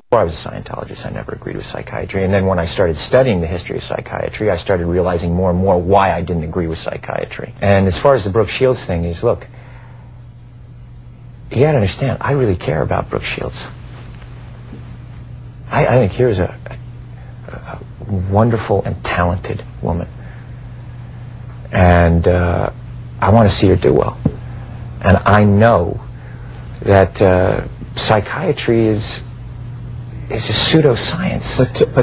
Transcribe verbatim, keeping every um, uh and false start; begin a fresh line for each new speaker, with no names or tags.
I was a Scientologist, I never agreed with psychiatry. And then when I started studying the history of psychiatry, I started realizing more and more why I didn't agree with psychiatry. And as far as the Brooke Shields thing is, look, you gotta understand, I really care about Brooke Shields. I, I think here's a, a, a wonderful and talented woman. And uh, I want to see her do well. And I know that uh, psychiatry is is a pseudoscience.
But, but